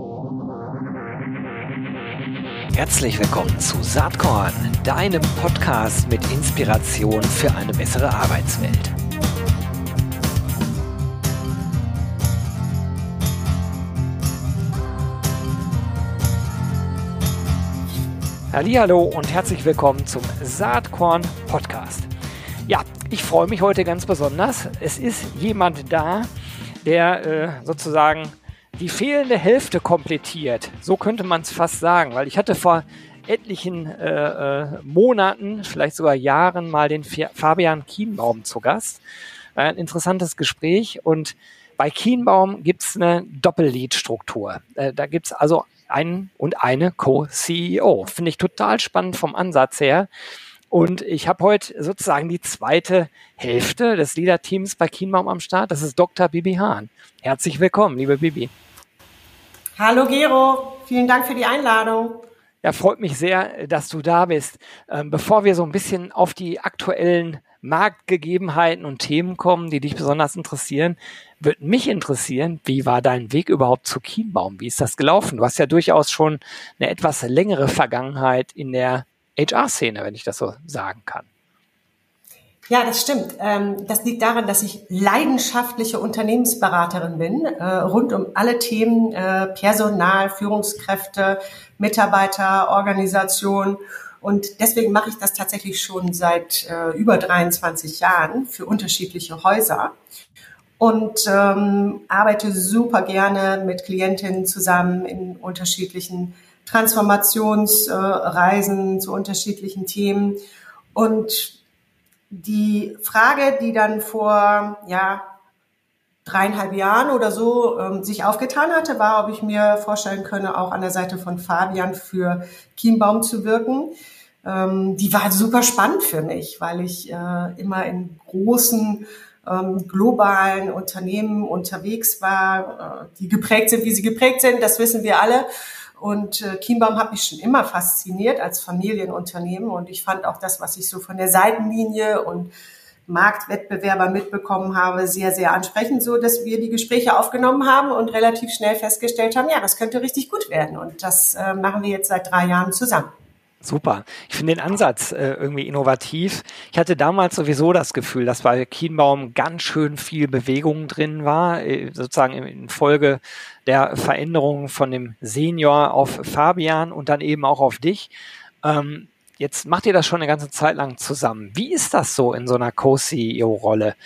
Herzlich willkommen zu Saatkorn, deinem Podcast mit Inspiration für eine bessere Arbeitswelt. Hallihallo und herzlich willkommen zum Saatkorn Podcast. Ja, ich freue mich heute ganz besonders. Es ist jemand da, der sozusagen die fehlende Hälfte komplettiert. So könnte man es fast sagen, weil ich hatte vor etlichen Monaten, vielleicht sogar Jahren, mal den Fabian Kienbaum zu Gast. Ein interessantes Gespräch, und bei Kienbaum gibt es eine Doppellead-Struktur. Da gibt es also einen und eine Co-CEO. Finde ich total spannend vom Ansatz her. Und ich habe heute sozusagen die zweite Hälfte des Leader-Teams bei Kienbaum am Start. Das ist Dr. Bibi Hahn. Herzlich willkommen, liebe Bibi. Hallo Gero, vielen Dank für die Einladung. Ja, freut mich sehr, dass du da bist. Bevor wir so ein bisschen auf die aktuellen Marktgegebenheiten und Themen kommen, die dich besonders interessieren, würde mich interessieren, wie war dein Weg überhaupt zu Kienbaum? Wie ist das gelaufen? Du hast ja durchaus schon eine etwas längere Vergangenheit in der HR-Szene, wenn ich das so sagen kann. Ja, das stimmt. Das liegt daran, dass ich leidenschaftliche Unternehmensberaterin bin, rund um alle Themen Personal, Führungskräfte, Mitarbeiter, Organisation. Und deswegen mache ich das tatsächlich schon seit über 23 Jahren für unterschiedliche Häuser und arbeite super gerne mit Klientinnen zusammen in unterschiedlichen Transformationsreisen zu unterschiedlichen Themen. Und die Frage, die dann vor 3,5 Jahren oder so sich aufgetan hatte, war, ob ich mir vorstellen könne, auch an der Seite von Fabian für Kienbaum zu wirken. Die war super spannend für mich, weil ich immer in großen globalen Unternehmen unterwegs war, die geprägt sind, wie sie geprägt sind, das wissen wir alle. Und Kienbaum hat mich schon immer fasziniert als Familienunternehmen, und ich fand auch das, was ich so von der Seitenlinie und Marktwettbewerber mitbekommen habe, sehr, sehr ansprechend, so dass wir die Gespräche aufgenommen haben und relativ schnell festgestellt haben, ja, das könnte richtig gut werden, und das machen wir jetzt seit 3 Jahren zusammen. Super. Ich finde den Ansatz irgendwie innovativ. Ich hatte damals sowieso das Gefühl, dass bei Kienbaum ganz schön viel Bewegung drin war, sozusagen in Folge der Veränderung von dem Senior auf Fabian und dann eben auch auf dich. Jetzt macht ihr das schon eine ganze Zeit lang zusammen. Wie ist das so in so einer Co-CEO-Rolle?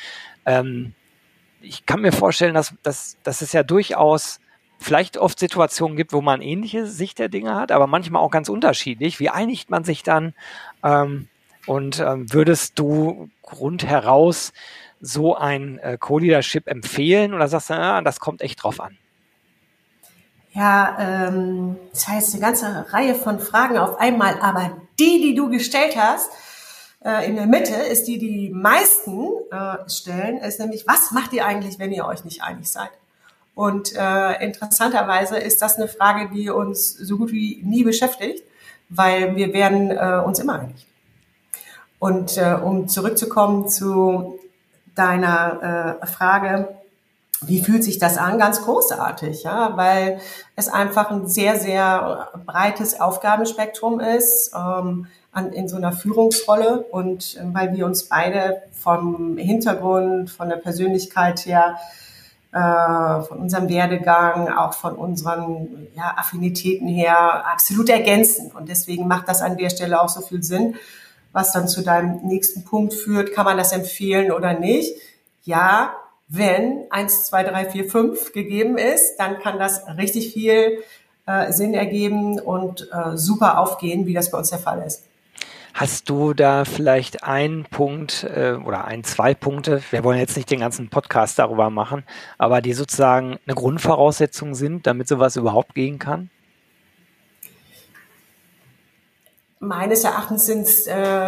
Ich kann mir vorstellen, dass es ja durchaus vielleicht oft Situationen gibt, wo man ähnliche Sicht der Dinge hat, aber manchmal auch ganz unterschiedlich. Wie einigt man sich dann? Würdest du rundheraus so ein Co-Leadership empfehlen, oder sagst du, das kommt echt drauf an? Ja, das heißt eine ganze Reihe von Fragen auf einmal, aber die du gestellt hast, in der Mitte ist die meisten stellen, ist nämlich, was macht ihr eigentlich, wenn ihr euch nicht einig seid? Und interessanterweise ist das eine Frage, die uns so gut wie nie beschäftigt, weil wir werden uns immer einig. Und um zurückzukommen zu deiner Frage, wie fühlt sich das an? Ganz großartig, ja, weil es einfach ein sehr, sehr breites Aufgabenspektrum ist in so einer Führungsrolle, und weil wir uns beide vom Hintergrund, von der Persönlichkeit her, von unserem Werdegang, auch von unseren Affinitäten her absolut ergänzen. Und deswegen macht das an der Stelle auch so viel Sinn. Was dann zu deinem nächsten Punkt führt, kann man das empfehlen oder nicht? Ja, wenn 1, 2, 3, 4, 5 gegeben ist, dann kann das richtig viel Sinn ergeben und super aufgehen, wie das bei uns der Fall ist. Hast du da vielleicht einen Punkt oder 2 Punkte, wir wollen jetzt nicht den ganzen Podcast darüber machen, aber die sozusagen eine Grundvoraussetzung sind, damit sowas überhaupt gehen kann? Meines Erachtens sind es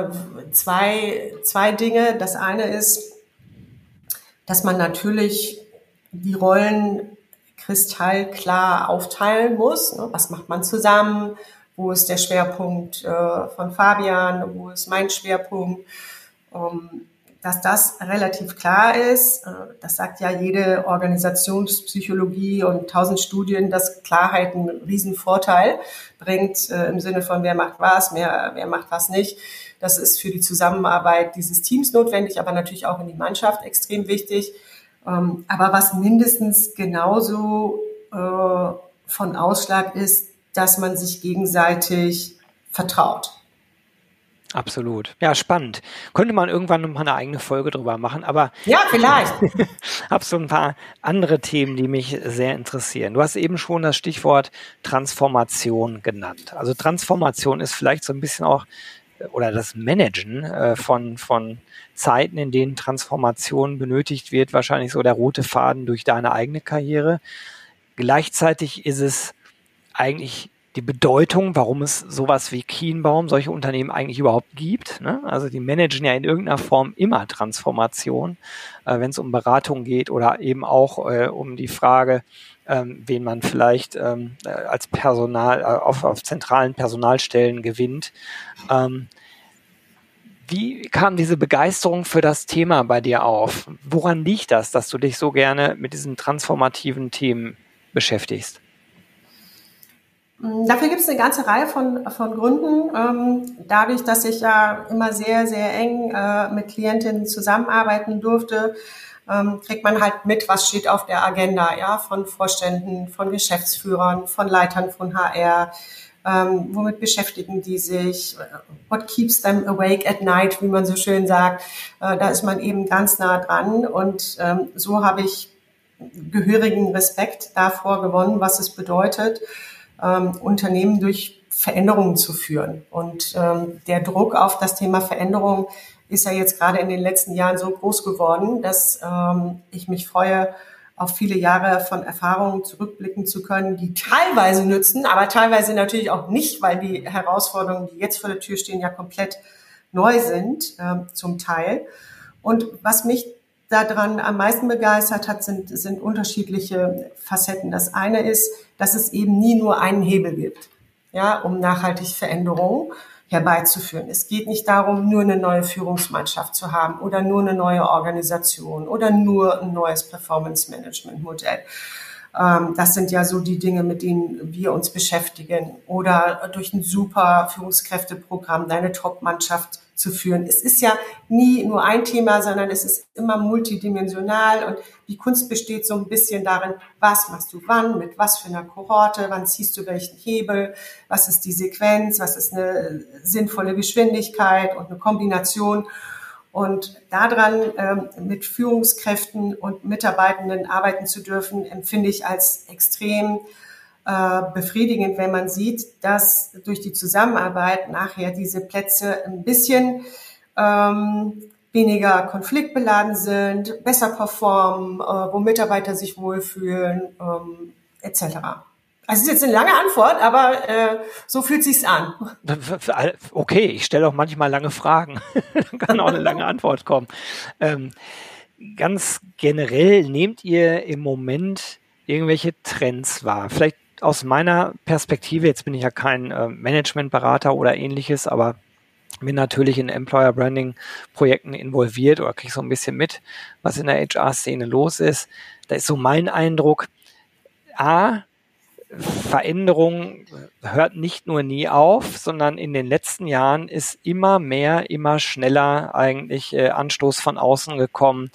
zwei Dinge. Das eine ist, dass man natürlich die Rollen kristallklar aufteilen muss. Was macht man zusammen? Wo ist der Schwerpunkt von Fabian? Wo ist mein Schwerpunkt? dass das relativ klar ist. Das sagt ja jede Organisationspsychologie und 1000 Studien, dass Klarheit einen riesen Vorteil bringt, im Sinne von wer macht was, wer macht was nicht. Das ist für die Zusammenarbeit dieses Teams notwendig, aber natürlich auch in die Mannschaft extrem wichtig. Aber was mindestens genauso von Ausschlag ist, dass man sich gegenseitig vertraut. Absolut. Ja, spannend. Könnte man irgendwann noch mal eine eigene Folge drüber machen, aber ja, vielleicht. Ich habe so ein paar andere Themen, die mich sehr interessieren. Du hast eben schon das Stichwort Transformation genannt. Also Transformation ist vielleicht so ein bisschen auch, oder das Managen von Zeiten, in denen Transformation benötigt wird, wahrscheinlich so der rote Faden durch deine eigene Karriere. Gleichzeitig ist es eigentlich die Bedeutung, warum es sowas wie Kienbaum, solche Unternehmen eigentlich überhaupt gibt. Ne? Also die managen ja in irgendeiner Form immer Transformation, wenn es um Beratung geht oder eben auch um die Frage, wen man vielleicht als Personal auf zentralen Personalstellen gewinnt. Wie kam diese Begeisterung für das Thema bei dir auf? Woran liegt das, dass du dich so gerne mit diesen transformativen Themen beschäftigst? Dafür gibt es eine ganze Reihe von Gründen. Dadurch, dass ich ja immer sehr, sehr eng mit Klientinnen zusammenarbeiten durfte, kriegt man halt mit, was steht auf der Agenda, ja, von Vorständen, von Geschäftsführern, von Leitern von HR. Womit beschäftigen die sich? What keeps them awake at night, wie man so schön sagt. Da ist man eben ganz nah dran. Und so habe ich gehörigen Respekt davor gewonnen, was es bedeutet, Unternehmen durch Veränderungen zu führen. Und der Druck auf das Thema Veränderung ist ja jetzt gerade in den letzten Jahren so groß geworden, dass ich mich freue, auf viele Jahre von Erfahrungen zurückblicken zu können, die teilweise nützen, aber teilweise natürlich auch nicht, weil die Herausforderungen, die jetzt vor der Tür stehen, ja komplett neu sind, zum Teil. Und was mich daran am meisten begeistert hat, sind unterschiedliche Facetten. Das eine ist, dass es eben nie nur einen Hebel gibt, ja, um nachhaltig Veränderungen herbeizuführen. Es geht nicht darum, nur eine neue Führungsmannschaft zu haben oder nur eine neue Organisation oder nur ein neues Performance-Management-Modell. Das sind ja so die Dinge, mit denen wir uns beschäftigen. Oder durch ein super Führungskräfteprogramm deine Top-Mannschaft zu führen. Es ist ja nie nur ein Thema, sondern es ist immer multidimensional und die Kunst besteht so ein bisschen darin, was machst du wann, mit was für einer Kohorte, wann ziehst du welchen Hebel, was ist die Sequenz, was ist eine sinnvolle Geschwindigkeit und eine Kombination. Und daran mit Führungskräften und Mitarbeitenden arbeiten zu dürfen, empfinde ich als extrem befriedigend, wenn man sieht, dass durch die Zusammenarbeit nachher diese Plätze ein bisschen weniger konfliktbeladen sind, besser performen, wo Mitarbeiter sich wohlfühlen, etc. Also es ist jetzt eine lange Antwort, aber so fühlt sich's an. Okay, ich stelle auch manchmal lange Fragen. Dann kann auch eine lange Antwort kommen. Ganz generell, nehmt ihr im Moment irgendwelche Trends wahr? Vielleicht aus meiner Perspektive, jetzt bin ich ja kein Managementberater oder ähnliches, aber bin natürlich in Employer Branding Projekten involviert oder kriege so ein bisschen mit, was in der HR-Szene los ist. Da ist so mein Eindruck, Veränderung hört nicht nur nie auf, sondern in den letzten Jahren ist immer mehr, immer schneller eigentlich Anstoß von außen gekommen,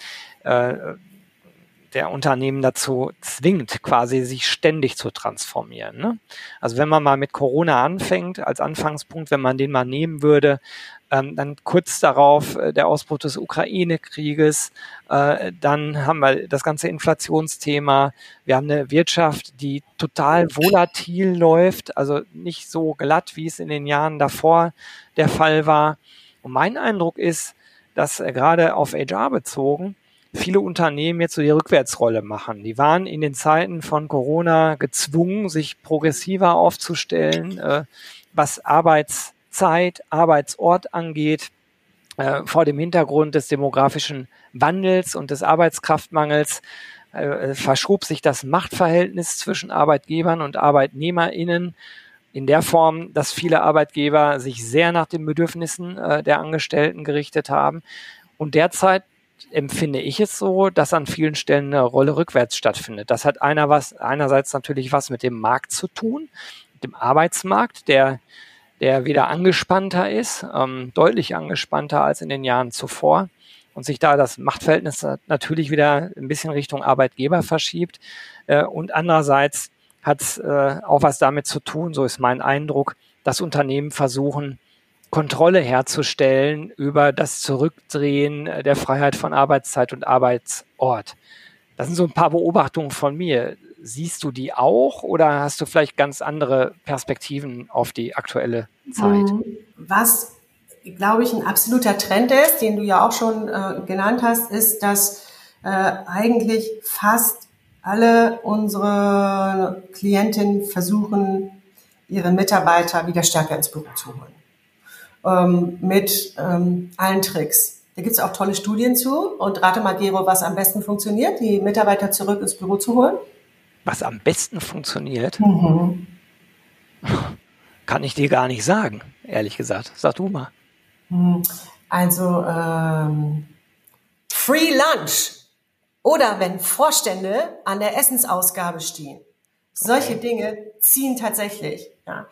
der Unternehmen dazu zwingt, quasi sich ständig zu transformieren. Ne? Also wenn man mal mit Corona anfängt, als Anfangspunkt, wenn man den mal nehmen würde, dann kurz darauf der Ausbruch des Ukraine-Krieges, dann haben wir das ganze Inflationsthema, wir haben eine Wirtschaft, die total volatil läuft, also nicht so glatt, wie es in den Jahren davor der Fall war. Und mein Eindruck ist, dass gerade auf HR bezogen, viele Unternehmen jetzt so die Rückwärtsrolle machen. Die waren in den Zeiten von Corona gezwungen, sich progressiver aufzustellen, was Arbeitszeit, Arbeitsort angeht, vor dem Hintergrund des demografischen Wandels und des Arbeitskraftmangels verschob sich das Machtverhältnis zwischen Arbeitgebern und ArbeitnehmerInnen in der Form, dass viele Arbeitgeber sich sehr nach den Bedürfnissen der Angestellten gerichtet haben. Und derzeit empfinde ich es so, dass an vielen Stellen eine Rolle rückwärts stattfindet. Das hat einerseits natürlich was mit dem Markt zu tun, mit dem Arbeitsmarkt, der wieder angespannter ist, deutlich angespannter als in den Jahren zuvor und sich da das Machtverhältnis natürlich wieder ein bisschen Richtung Arbeitgeber verschiebt. Und andererseits hat es auch was damit zu tun, so ist mein Eindruck, dass Unternehmen versuchen, Kontrolle herzustellen über das Zurückdrehen der Freiheit von Arbeitszeit und Arbeitsort. Das sind so ein paar Beobachtungen von mir. Siehst du die auch oder hast du vielleicht ganz andere Perspektiven auf die aktuelle Zeit? Was, glaube ich, ein absoluter Trend ist, den du ja auch schon genannt hast, ist, dass eigentlich fast alle unsere Klientinnen versuchen, ihre Mitarbeiter wieder stärker ins Büro zu holen. Mit allen Tricks. Da gibt es auch tolle Studien zu. Und rate mal, Gero, was am besten funktioniert, die Mitarbeiter zurück ins Büro zu holen? Was am besten funktioniert, kann ich dir gar nicht sagen, ehrlich gesagt. Sag du mal. Also Free Lunch oder wenn Vorstände an der Essensausgabe stehen. Solche Dinge ziehen tatsächlich. Ja.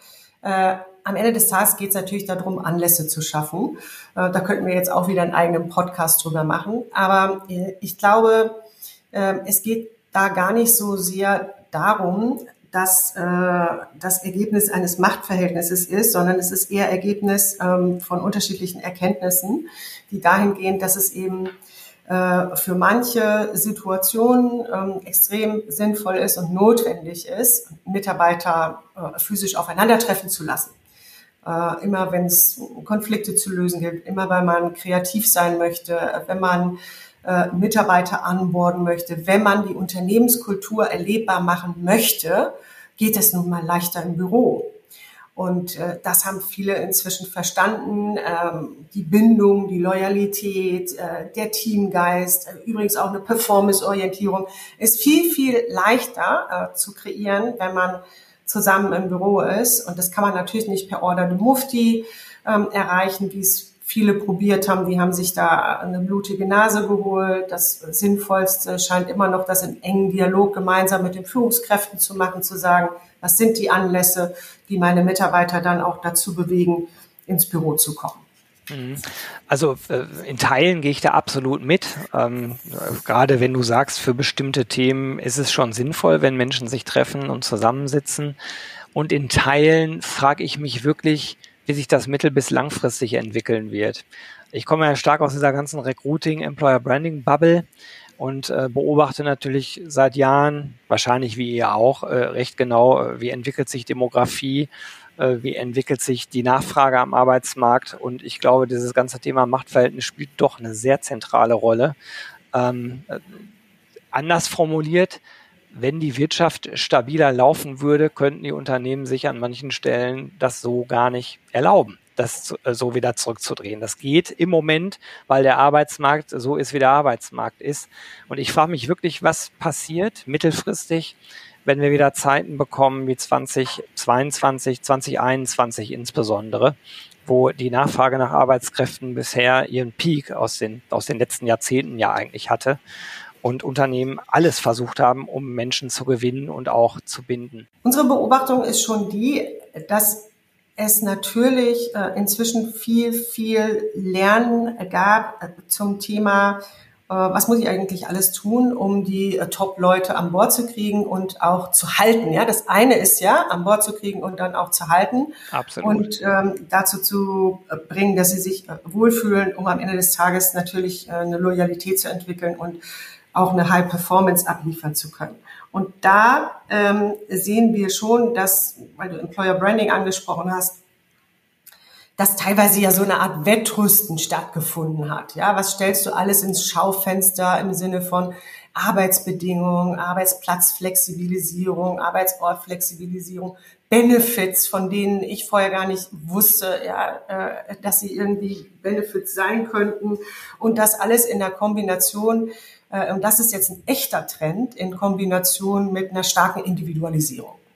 Am Ende des Tages geht es natürlich darum, Anlässe zu schaffen. Da könnten wir jetzt auch wieder einen eigenen Podcast drüber machen. Aber ich glaube, es geht da gar nicht so sehr darum, dass das Ergebnis eines Machtverhältnisses ist, sondern es ist eher Ergebnis von unterschiedlichen Erkenntnissen, die dahingehend, dass es eben für manche Situationen extrem sinnvoll ist und notwendig ist, Mitarbeiter physisch aufeinandertreffen zu lassen. Immer wenn es Konflikte zu lösen gibt, immer weil man kreativ sein möchte, wenn man Mitarbeiter anborden möchte, wenn man die Unternehmenskultur erlebbar machen möchte, geht es nun mal leichter im Büro. Und das haben viele inzwischen verstanden. Die Bindung, die Loyalität, der Teamgeist, übrigens auch eine Performance-Orientierung ist viel, viel leichter zu kreieren, wenn man zusammen im Büro ist. Und das kann man natürlich nicht per Order de Mufti erreichen, wie es viele probiert haben. Die haben sich da eine blutige Nase geholt. Das Sinnvollste scheint immer noch, das in engen Dialog gemeinsam mit den Führungskräften zu machen, zu sagen, was sind die Anlässe, die meine Mitarbeiter dann auch dazu bewegen, ins Büro zu kommen. Also in Teilen gehe ich da absolut mit. Gerade wenn du sagst, für bestimmte Themen ist es schon sinnvoll, wenn Menschen sich treffen und zusammensitzen. Und in Teilen frage ich mich wirklich, wie sich das mittel- bis langfristig entwickeln wird. Ich komme ja stark aus dieser ganzen Recruiting, Employer Branding Bubble und beobachte natürlich seit Jahren, wahrscheinlich wie ihr auch, recht genau, wie entwickelt sich Demografie, wie entwickelt sich die Nachfrage am Arbeitsmarkt. Und ich glaube, dieses ganze Thema Machtverhältnis spielt doch eine sehr zentrale Rolle. Anders formuliert, wenn die Wirtschaft stabiler laufen würde, könnten die Unternehmen sich an manchen Stellen das so gar nicht erlauben, das so wieder zurückzudrehen. Das geht im Moment, weil der Arbeitsmarkt so ist, wie der Arbeitsmarkt ist. Und ich frage mich wirklich, was passiert mittelfristig, wenn wir wieder Zeiten bekommen wie 2022, 2021 insbesondere, wo die Nachfrage nach Arbeitskräften bisher ihren Peak aus den letzten Jahrzehnten ja eigentlich hatte. Und Unternehmen alles versucht haben, um Menschen zu gewinnen und auch zu binden. Unsere Beobachtung ist schon die, dass es natürlich inzwischen viel Lernen gab zum Thema, was muss ich eigentlich alles tun, um die Top-Leute an Bord zu kriegen und auch zu halten. Ja, das eine ist ja, an Bord zu kriegen und dann auch zu halten. Absolut. Und dazu zu bringen, dass sie sich wohlfühlen, um am Ende des Tages natürlich eine Loyalität zu entwickeln und auch eine High Performance abliefern zu können. Und da sehen wir schon, dass, weil du Employer Branding angesprochen hast, dass teilweise ja so eine Art Wettrüsten stattgefunden hat. Ja, was stellst du alles ins Schaufenster im Sinne von Arbeitsbedingungen, Arbeitsplatzflexibilisierung, Arbeitsortflexibilisierung, Benefits, von denen ich vorher gar nicht wusste, ja, dass sie irgendwie Benefits sein könnten. Und das alles in der Kombination, und das ist jetzt ein echter Trend, in Kombination mit einer starken Individualisierung.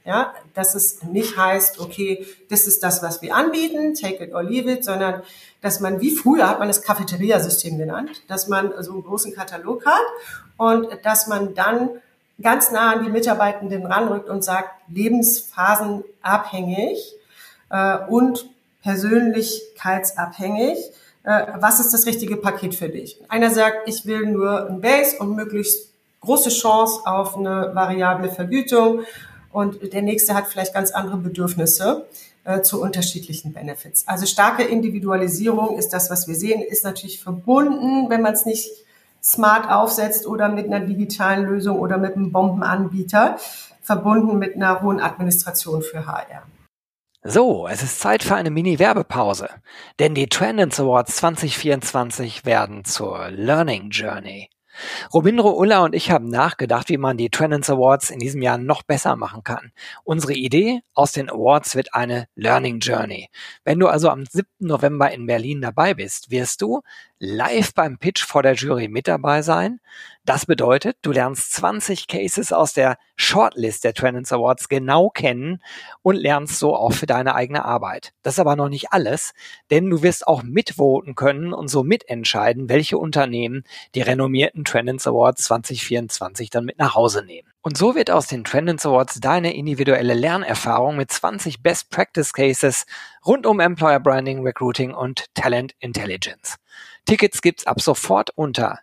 Ja, dass es nicht heißt, okay, das ist das, was wir anbieten, take it or leave it, sondern dass man, wie früher hat man das Cafeteria-System genannt, dass man so einen großen Katalog hat und dass man dann ganz nah an die Mitarbeitenden ranrückt und sagt, lebensphasenabhängig und persönlichkeitsabhängig, was ist das richtige Paket für dich? Einer sagt, ich will nur ein Base und möglichst große Chance auf eine variable Vergütung und der nächste hat vielleicht ganz andere Bedürfnisse zu unterschiedlichen Benefits. Also starke Individualisierung ist das, was wir sehen, ist natürlich verbunden, wenn man es nicht smart aufsetzt oder mit einer digitalen Lösung oder mit einem Bombenanbieter, verbunden mit einer hohen Administration für HR. So, es ist Zeit für eine Mini-Werbepause, denn die Trendance Awards 2024 werden zur Learning Journey. Robindro Ulla und ich haben nachgedacht, wie man die Trendance Awards in diesem Jahr noch besser machen kann. Unsere Idee aus den Awards wird eine Learning Journey. Wenn du also am 7. November in Berlin dabei bist, wirst du live beim Pitch vor der Jury mit dabei sein. Das bedeutet, du lernst 20 Cases aus der Shortlist der Trendance Awards genau kennen und lernst so auch für deine eigene Arbeit. Das ist aber noch nicht alles, denn du wirst auch mitvoten können und so mitentscheiden, welche Unternehmen die renommierten Trendance Awards 2024 dann mit nach Hause nehmen. Und so wird aus den Trendance Awards deine individuelle Lernerfahrung mit 20 Best Practice Cases rund um Employer Branding, Recruiting und Talent Intelligence. Tickets gibt's ab sofort unter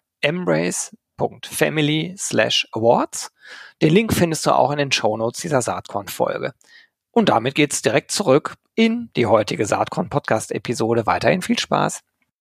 embrace.family/awards. Den Link findest du auch in den Shownotes dieser Saatkorn-Folge. Und damit geht's direkt zurück in die heutige Saatkorn-Podcast-Episode. Weiterhin viel Spaß.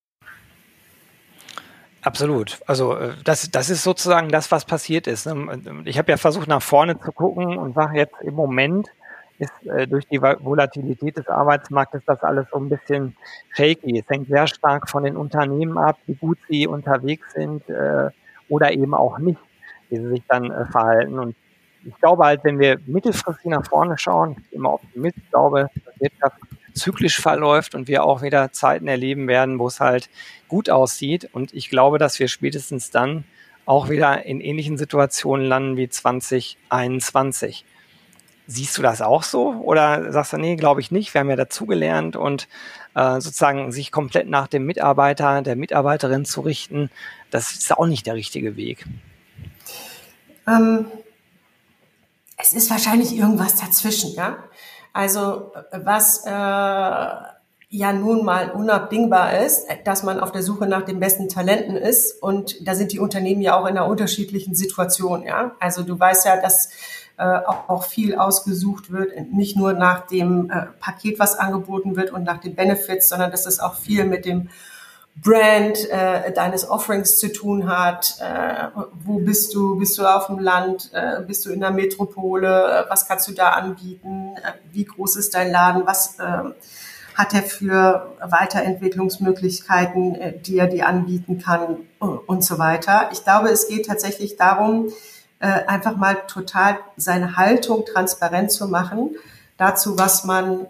Absolut. Also das ist sozusagen das, was passiert ist. Ich habe ja versucht, nach vorne zu gucken und sage jetzt im Moment ist durch die Volatilität des Arbeitsmarktes das alles so ein bisschen shaky. Es hängt sehr stark von den Unternehmen ab, wie gut sie unterwegs sind oder eben auch nicht, wie sie sich dann verhalten. Und ich glaube halt, wenn wir mittelfristig nach vorne schauen, ich bin immer Optimist, ich glaube, dass Wirtschaft zyklisch verläuft und wir auch wieder Zeiten erleben werden, wo es halt gut aussieht. Und ich glaube, dass wir spätestens dann auch wieder in ähnlichen Situationen landen wie 2021. Siehst du das auch so? Oder sagst du, nee, glaube ich nicht, wir haben ja dazugelernt und sozusagen sich komplett nach dem Mitarbeiter, der Mitarbeiterin zu richten, das ist auch nicht der richtige Weg. Es ist wahrscheinlich irgendwas dazwischen, ja. Also was ja nun mal unabdingbar ist, dass man auf der Suche nach den besten Talenten ist und da sind die Unternehmen ja auch in einer unterschiedlichen Situation, ja. Also du weißt ja, dass auch viel ausgesucht wird, nicht nur nach dem Paket, was angeboten wird und nach den Benefits, sondern dass es auch viel mit dem Brand deines Offerings zu tun hat. Wo bist du? Bist du auf dem Land? Bist du in der Metropole? Was kannst du da anbieten? Wie groß ist dein Laden? Was hat er für Weiterentwicklungsmöglichkeiten, die er dir anbieten kann und so weiter. Ich glaube, es geht tatsächlich darum, einfach mal total seine Haltung transparent zu machen, dazu, was man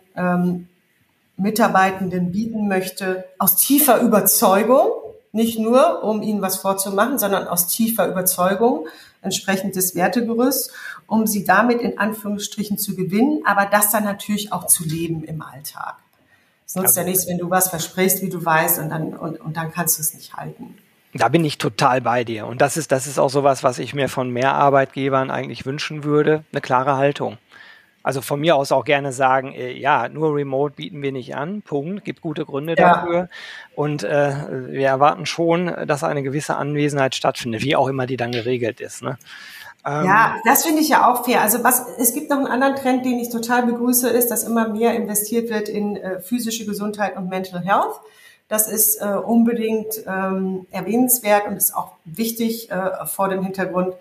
Mitarbeitenden bieten möchte, aus tiefer Überzeugung, nicht nur, um ihnen was vorzumachen, sondern aus tiefer Überzeugung, entsprechendes Wertegerüst, um sie damit in Anführungsstrichen zu gewinnen, aber das dann natürlich auch zu leben im Alltag. Es nutzt ja nichts, wenn du was versprichst, wie du weißt, und dann kannst du es nicht halten. Da bin ich total bei dir. Und das ist auch sowas, was ich mir von mehr Arbeitgebern eigentlich wünschen würde, eine klare Haltung. Also von mir aus auch gerne sagen, ja, nur Remote bieten wir nicht an, Punkt, gibt gute Gründe dafür. Und wir erwarten schon, dass eine gewisse Anwesenheit stattfindet, wie auch immer die dann geregelt ist. Ne? Ja, das finde ich ja auch fair. Also es gibt noch einen anderen Trend, den ich total begrüße, ist, dass immer mehr investiert wird in physische Gesundheit und Mental Health. Das ist unbedingt erwähnenswert und ist auch wichtig vor dem Hintergrund,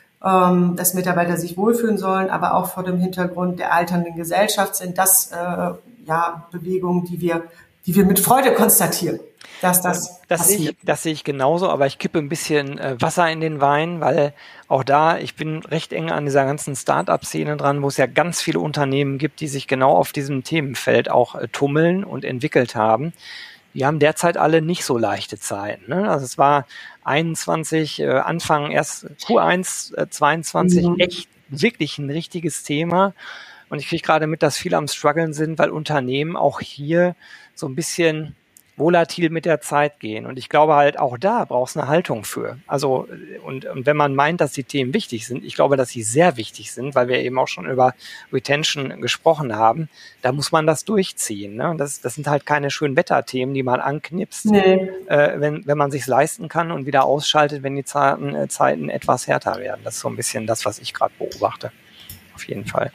dass Mitarbeiter sich wohlfühlen sollen, aber auch vor dem Hintergrund der alternden Gesellschaft sind das Bewegungen, die wir mit Freude konstatieren, dass das passiert. Das sehe ich genauso, aber ich kippe ein bisschen Wasser in den Wein, weil auch ich bin recht eng an dieser ganzen Start-up-Szene dran, wo es ja ganz viele Unternehmen gibt, die sich genau auf diesem Themenfeld auch tummeln und entwickelt haben. Die haben derzeit alle nicht so leichte Zeiten. Ne? Also es war 21, Anfang erst Q1 22 echt wirklich ein richtiges Thema, Und ich kriege gerade mit, dass viele am Struggeln sind, weil Unternehmen auch hier so ein bisschen volatil mit der Zeit gehen. Und ich glaube halt, auch da braucht es eine Haltung für. Also, und wenn man meint, dass die Themen wichtig sind, ich glaube, dass sie sehr wichtig sind, weil wir eben auch schon über Retention gesprochen haben, da muss man das durchziehen. Ne? Und das sind halt keine schönen Wetterthemen, die man anknipst, wenn man sich's leisten kann und wieder ausschaltet, wenn die Zeiten etwas härter werden. Das ist so ein bisschen das, was ich gerade beobachte. Auf jeden Fall.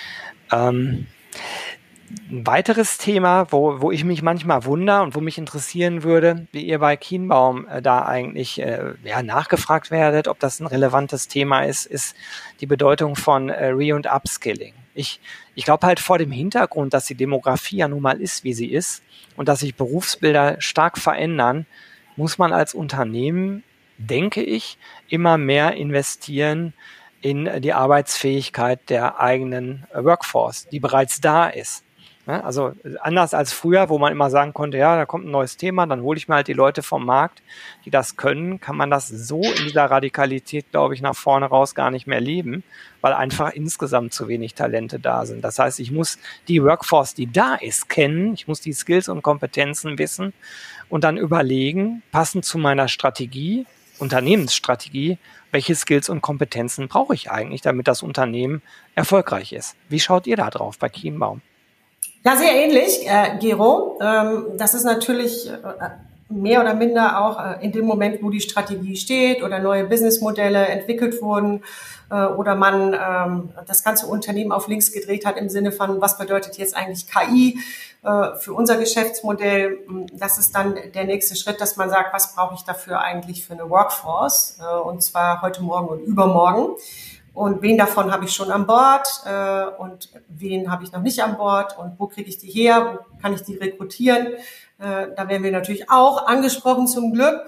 Ein weiteres Thema, wo ich mich manchmal wundere und wo mich interessieren würde, wie ihr bei Kienbaum da eigentlich nachgefragt werdet, ob das ein relevantes Thema ist die Bedeutung von Re- und Upskilling. Ich glaube halt vor dem Hintergrund, dass die Demografie ja nun mal ist, wie sie ist und dass sich Berufsbilder stark verändern, muss man als Unternehmen, denke ich, immer mehr investieren in die Arbeitsfähigkeit der eigenen Workforce, die bereits da ist. Also anders als früher, wo man immer sagen konnte, ja, da kommt ein neues Thema, dann hole ich mir halt die Leute vom Markt, die das können, kann man das so in dieser Radikalität, glaube ich, nach vorne raus gar nicht mehr leben, weil einfach insgesamt zu wenig Talente da sind. Das heißt, ich muss die Workforce, die da ist, kennen, ich muss die Skills und Kompetenzen wissen und dann überlegen, passend zu meiner Strategie, Unternehmensstrategie, welche Skills und Kompetenzen brauche ich eigentlich, damit das Unternehmen erfolgreich ist. Wie schaut ihr da drauf bei Kienbaum? Ja, sehr ähnlich, Gero. Das ist natürlich mehr oder minder auch in dem Moment, wo die Strategie steht oder neue Businessmodelle entwickelt wurden oder man das ganze Unternehmen auf links gedreht hat im Sinne von, was bedeutet jetzt eigentlich KI für unser Geschäftsmodell. Das ist dann der nächste Schritt, dass man sagt, was brauche ich dafür eigentlich für eine Workforce und zwar heute Morgen und übermorgen. Und wen davon habe ich schon an Bord und wen habe ich noch nicht an Bord und wo kriege ich die her, wo kann ich die rekrutieren. Da werden wir natürlich auch angesprochen zum Glück.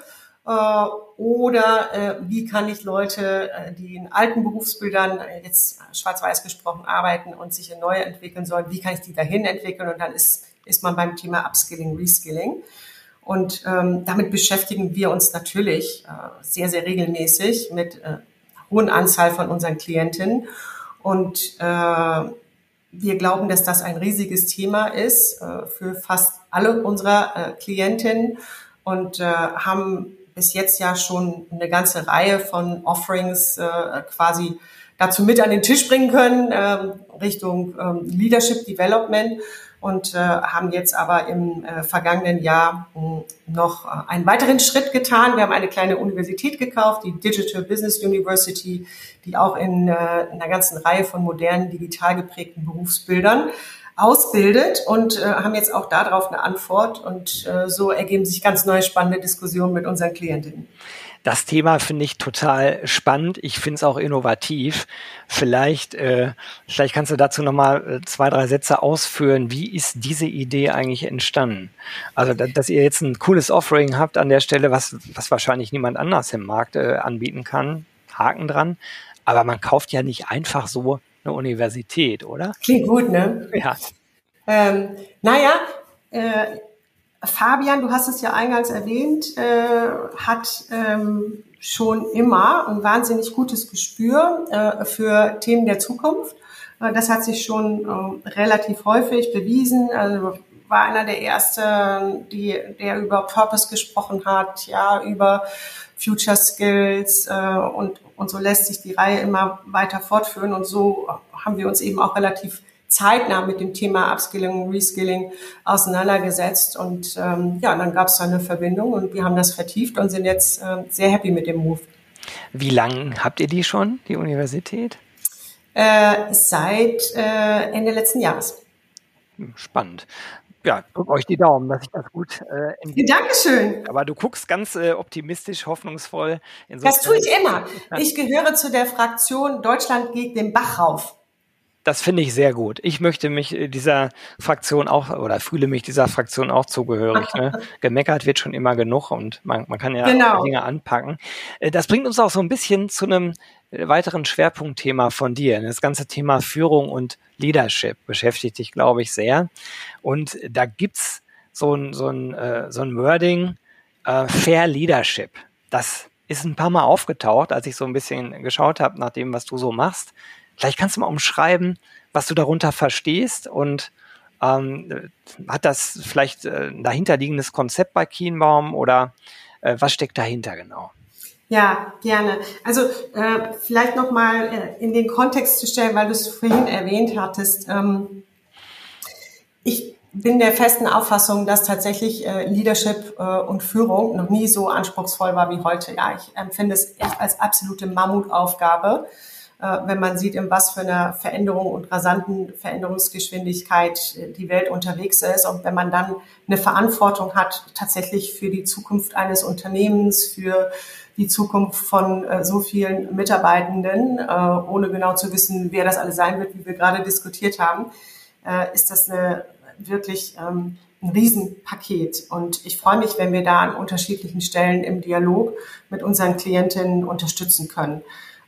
Oder wie kann ich Leute, die in alten Berufsbildern jetzt schwarz-weiß gesprochen arbeiten und sich in neue entwickeln sollen, wie kann ich die dahin entwickeln? Und dann ist man beim Thema Upskilling, Reskilling. Und damit beschäftigen wir uns natürlich sehr, sehr regelmäßig mit hohen Anzahl von unseren Klientinnen. Und wir glauben, dass das ein riesiges Thema ist für fast alle unserer Klientinnen und haben bis jetzt ja schon eine ganze Reihe von Offerings quasi dazu mit an den Tisch bringen können, Richtung Leadership Development. Und haben jetzt aber im vergangenen Jahr noch einen weiteren Schritt getan. Wir haben eine kleine Universität gekauft, die Digital Business University, die auch in einer ganzen Reihe von modernen, digital geprägten Berufsbildern ausbildet und haben jetzt auch darauf eine Antwort. Und so ergeben sich ganz neue spannende Diskussionen mit unseren Klientinnen. Das Thema finde ich total spannend. Ich finde es auch innovativ. Vielleicht kannst du dazu nochmal 2, 3 Sätze ausführen. Wie ist diese Idee eigentlich entstanden? Also, dass ihr jetzt ein cooles Offering habt an der Stelle, was wahrscheinlich niemand anders im Markt anbieten kann. Haken dran. Aber man kauft ja nicht einfach so eine Universität, oder? Klingt gut, ne? Ja. Fabian, du hast es ja eingangs erwähnt, hat schon immer ein wahnsinnig gutes Gespür für Themen der Zukunft. Das hat sich schon relativ häufig bewiesen. Also war einer der Ersten, der über Purpose gesprochen hat, ja, über Future Skills und so lässt sich die Reihe immer weiter fortführen. Und so haben wir uns eben auch relativ zeitnah mit dem Thema Upskilling und Reskilling auseinandergesetzt und dann gab es da eine Verbindung und wir haben das vertieft und sind jetzt sehr happy mit dem Move. Wie lange habt ihr die schon, die Universität? Seit Ende letzten Jahres. Spannend. Ja, drückt euch die Daumen, dass ich das gut entwickle. Dankeschön. Aber du guckst ganz optimistisch, hoffnungsvoll. Insofern, das tue ich immer. Ich gehöre zu der Fraktion Deutschland geht den Bach rauf. Das finde ich sehr gut. Ich möchte mich dieser Fraktion auch oder fühle mich dieser Fraktion auch zugehörig. Ne? Gemeckert wird schon immer genug und man kann ja Dinge anpacken. Das bringt uns auch so ein bisschen zu einem weiteren Schwerpunktthema von dir. Das ganze Thema Führung und Leadership beschäftigt dich, glaube ich, sehr. Und da gibt's so ein Wording, Fair Leadership. Das ist ein paar Mal aufgetaucht, als ich so ein bisschen geschaut habe nach dem, was du so machst. Vielleicht kannst du mal umschreiben, was du darunter verstehst und hat das vielleicht ein dahinterliegendes Konzept bei Kienbaum oder was steckt dahinter genau? Ja, gerne. Also vielleicht nochmal in den Kontext zu stellen, weil du es vorhin erwähnt hattest. Ich bin der festen Auffassung, dass tatsächlich Leadership und Führung noch nie so anspruchsvoll war wie heute. Ja, ich empfinde es echt als absolute Mammutaufgabe, wenn man sieht, in was für einer Veränderung und rasanten Veränderungsgeschwindigkeit die Welt unterwegs ist. Und wenn man dann eine Verantwortung hat, tatsächlich für die Zukunft eines Unternehmens, für die Zukunft von so vielen Mitarbeitenden, ohne genau zu wissen, wer das alles sein wird, wie wir gerade diskutiert haben, ist das wirklich ein Riesenpaket. Und ich freue mich, wenn wir da an unterschiedlichen Stellen im Dialog mit unseren Klientinnen unterstützen können.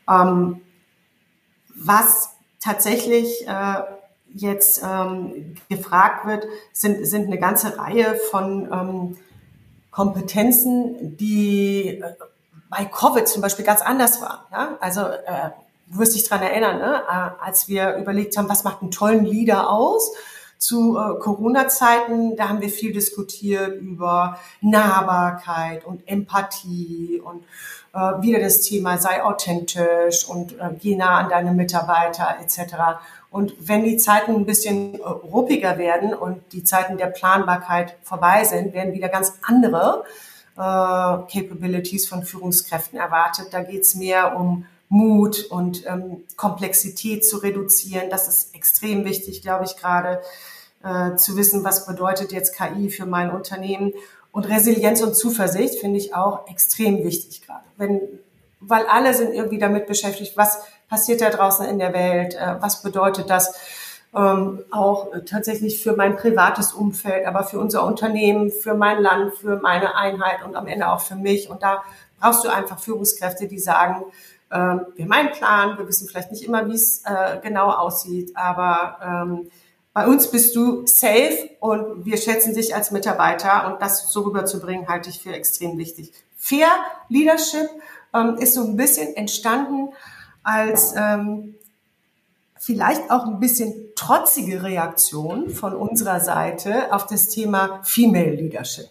Was tatsächlich jetzt gefragt wird, sind eine ganze Reihe von Kompetenzen, die bei Covid zum Beispiel ganz anders waren. Ja? Also du wirst dich dran erinnern, ne? Als wir überlegt haben, was macht einen tollen Leader aus? Zu Corona-Zeiten, da haben wir viel diskutiert über Nahbarkeit und Empathie und wieder das Thema sei authentisch und geh nah an deine Mitarbeiter etc. Und wenn die Zeiten ein bisschen ruppiger werden und die Zeiten der Planbarkeit vorbei sind, werden wieder ganz andere Capabilities von Führungskräften erwartet. Da geht es mehr um Mut und Komplexität zu reduzieren. Das ist extrem wichtig, glaube ich, gerade zu wissen, was bedeutet jetzt KI für mein Unternehmen. Und Resilienz und Zuversicht finde ich auch extrem wichtig gerade. Weil alle sind irgendwie damit beschäftigt, was passiert da draußen in der Welt, was bedeutet das auch tatsächlich für mein privates Umfeld, aber für unser Unternehmen, für mein Land, für meine Einheit und am Ende auch für mich. Und da brauchst du einfach Führungskräfte, die sagen, wir haben einen Plan, wir wissen vielleicht nicht immer, wie es genau aussieht, aber bei uns bist du safe und wir schätzen dich als Mitarbeiter und das so rüberzubringen, halte ich für extrem wichtig. Fair Leadership ist so ein bisschen entstanden als vielleicht auch ein bisschen trotzige Reaktion von unserer Seite auf das Thema Female Leadership.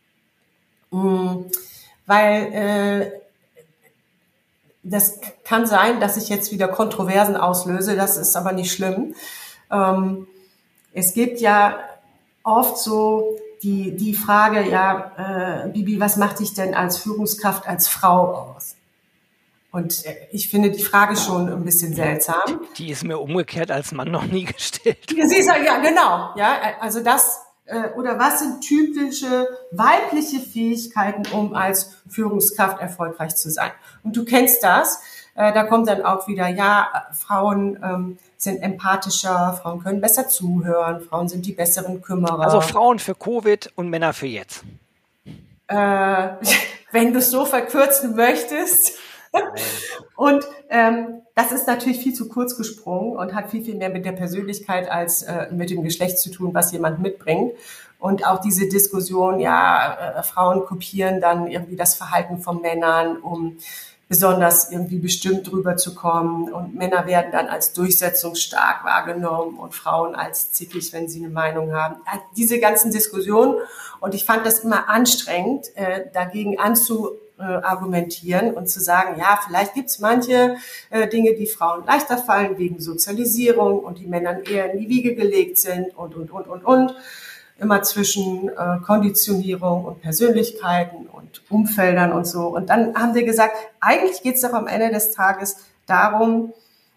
Weil das kann sein, dass ich jetzt wieder Kontroversen auslöse, das ist aber nicht schlimm. Es gibt ja oft so die Frage, ja, Bibi, was macht dich denn als Führungskraft, als Frau aus? Und ich finde die Frage schon ein bisschen seltsam. Die ist mir umgekehrt als Mann noch nie gestellt. Sie ist ja genau, ja, also das oder was sind typische weibliche Fähigkeiten, um als Führungskraft erfolgreich zu sein? Und du kennst das. Da kommt dann auch wieder, ja, Frauen sind empathischer, Frauen können besser zuhören, Frauen sind die besseren Kümmerer. Also Frauen für Covid und Männer für jetzt. Wenn du es so verkürzen möchtest. Und das ist natürlich viel zu kurz gesprungen und hat viel, viel mehr mit der Persönlichkeit als mit dem Geschlecht zu tun, was jemand mitbringt. Und auch diese Diskussion, ja, Frauen kopieren dann irgendwie das Verhalten von Männern, um besonders irgendwie bestimmt rüberzukommen. Und Männer werden dann als durchsetzungsstark wahrgenommen und Frauen als zickig, wenn sie eine Meinung haben. Diese ganzen Diskussionen. Und ich fand das immer anstrengend, dagegen argumentieren und zu sagen, ja, vielleicht gibt's manche Dinge, die Frauen leichter fallen wegen Sozialisierung und die Männern eher in die Wiege gelegt sind und. Immer zwischen Konditionierung und Persönlichkeiten und Umfeldern und so. Und dann haben wir gesagt, eigentlich geht's doch am Ende des Tages darum,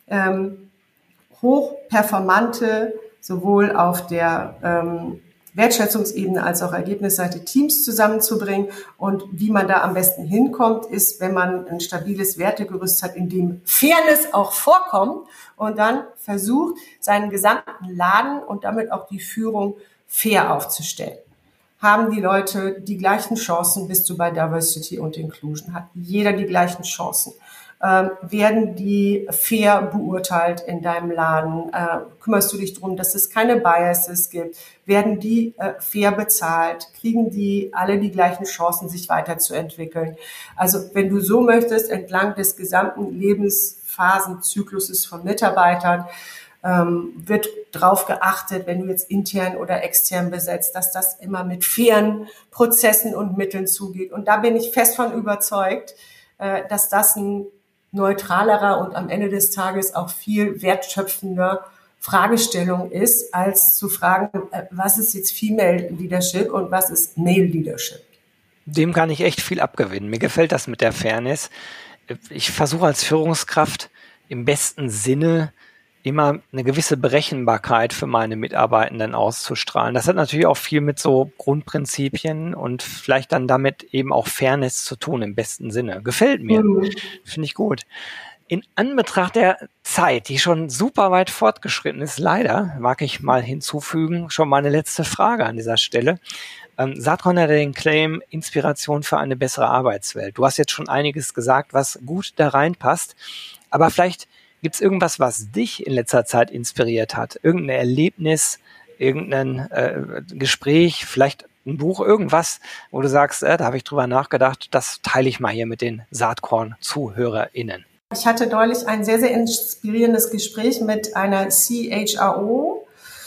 hochperformante, sowohl auf der Wertschätzungsebene als auch Ergebnisseite Teams zusammenzubringen. Und wie man da am besten hinkommt, ist, wenn man ein stabiles Wertegerüst hat, in dem Fairness auch vorkommt und dann versucht, seinen gesamten Laden und damit auch die Führung fair aufzustellen. Haben die Leute die gleichen Chancen, bist du bei Diversity und Inclusion, hat jeder die gleichen Chancen. Werden die fair beurteilt in deinem Laden? Kümmerst du dich darum, dass es keine Biases gibt? Werden die fair bezahlt? Kriegen die alle die gleichen Chancen, sich weiterzuentwickeln? Also wenn du so möchtest, entlang des gesamten Lebensphasenzykluses von Mitarbeitern, wird drauf geachtet, wenn du jetzt intern oder extern besetzt, dass das immer mit fairen Prozessen und Mitteln zugeht. Und da bin ich fest von überzeugt, dass das ein neutralerer und am Ende des Tages auch viel wertschöpfender Fragestellung ist, als zu fragen, was ist jetzt Female Leadership und was ist Male Leadership. Dem kann ich echt viel abgewinnen. Mir gefällt das mit der Fairness. Ich versuche als Führungskraft im besten Sinne immer eine gewisse Berechenbarkeit für meine Mitarbeitenden auszustrahlen. Das hat natürlich auch viel mit so Grundprinzipien und vielleicht dann damit eben auch Fairness zu tun im besten Sinne. Gefällt mir. Finde ich gut. In Anbetracht der Zeit, die schon super weit fortgeschritten ist, leider, mag ich mal hinzufügen, schon meine letzte Frage an dieser Stelle. Saatkorn hat den Claim Inspiration für eine bessere Arbeitswelt. Du hast jetzt schon einiges gesagt, was gut da reinpasst, aber vielleicht gibt es irgendwas, was dich in letzter Zeit inspiriert hat? Irgendein Erlebnis, irgendein Gespräch, vielleicht ein Buch, irgendwas, wo du sagst, da habe ich drüber nachgedacht, das teile ich mal hier mit den Saatkorn-ZuhörerInnen. Ich hatte neulich ein sehr, sehr inspirierendes Gespräch mit einer CHRO,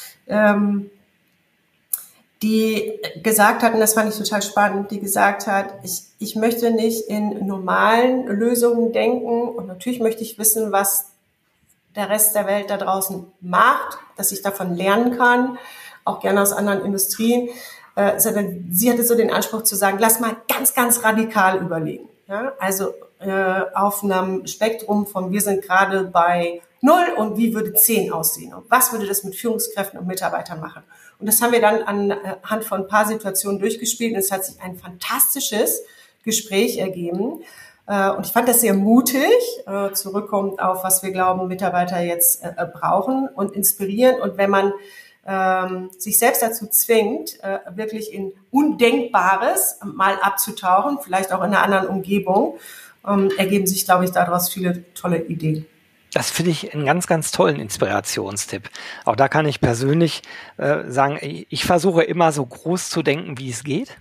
die gesagt hat, und das fand ich total spannend, die gesagt hat, ich möchte nicht in normalen Lösungen denken und natürlich möchte ich wissen, was der Rest der Welt da draußen macht, dass ich davon lernen kann, auch gerne aus anderen Industrien, sondern sie hatte so den Anspruch zu sagen, lass mal ganz, ganz radikal überlegen. Ja? Also auf einem Spektrum von wir sind gerade bei 0 und wie würde 10 aussehen und was würde das mit Führungskräften und Mitarbeitern machen. Und das haben wir dann anhand von ein paar Situationen durchgespielt und es hat sich ein fantastisches Gespräch ergeben. Und ich fand das sehr mutig, zurückkommt auf, was wir glauben, Mitarbeiter jetzt brauchen und inspirieren. Und wenn man sich selbst dazu zwingt, wirklich in Undenkbares mal abzutauchen, vielleicht auch in einer anderen Umgebung, ergeben sich, glaube ich, daraus viele tolle Ideen. Das finde ich einen ganz, ganz tollen Inspirationstipp. Auch da kann ich persönlich sagen, ich versuche immer so groß zu denken, wie es geht.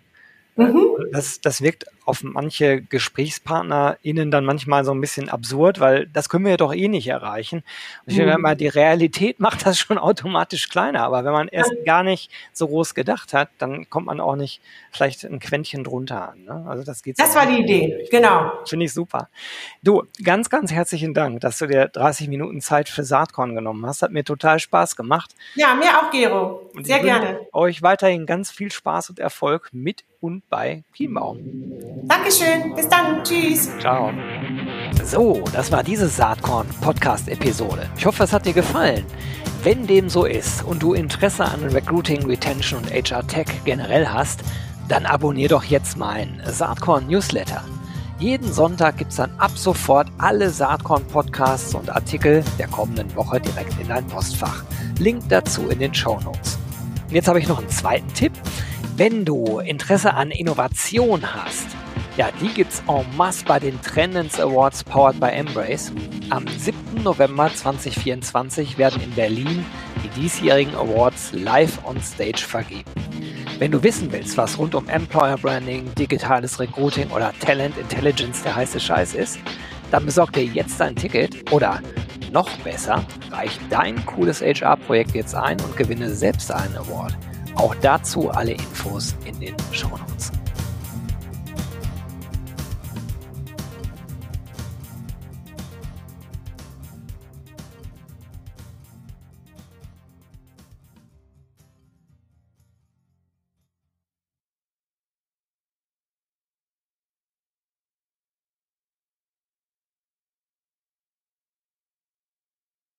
Das wirkt auf manche GesprächspartnerInnen dann manchmal so ein bisschen absurd, weil das können wir ja doch eh nicht erreichen. Und ich finde immer, die Realität macht das schon automatisch kleiner. Aber wenn man erst gar nicht so groß gedacht hat, dann kommt man auch nicht vielleicht ein Quäntchen drunter an. Ne? Also das war die Idee, genau. Finde ich super. Du, ganz, ganz herzlichen Dank, dass du dir 30 Minuten Zeit für Saatkorn genommen hast. Hat mir total Spaß gemacht. Ja, mir auch, Gero. Sehr gerne. Euch weiterhin ganz viel Spaß und Erfolg mit und bei Kienbaum. Dankeschön. Bis dann. Tschüss. Ciao. So, das war diese Saatkorn-Podcast-Episode. Ich hoffe, es hat dir gefallen. Wenn dem so ist und du Interesse an Recruiting, Retention und HR Tech generell hast, dann abonnier doch jetzt meinen Saatkorn-Newsletter. Jeden Sonntag gibt es dann ab sofort alle Saatkorn-Podcasts und Artikel der kommenden Woche direkt in dein Postfach. Link dazu in den Shownotes. Und jetzt habe ich noch einen zweiten Tipp. Wenn du Interesse an Innovation hast, ja, die gibt's en masse bei den Trendens Awards powered by Embrace. Am 7. November 2024 werden in Berlin die diesjährigen Awards live on stage vergeben. Wenn du wissen willst, was rund um Employer Branding, digitales Recruiting oder Talent Intelligence der heiße Scheiß ist, dann besorg dir jetzt ein Ticket oder noch besser, reich dein cooles HR-Projekt jetzt ein und gewinne selbst einen Award. Auch dazu alle Infos in den Shownotes.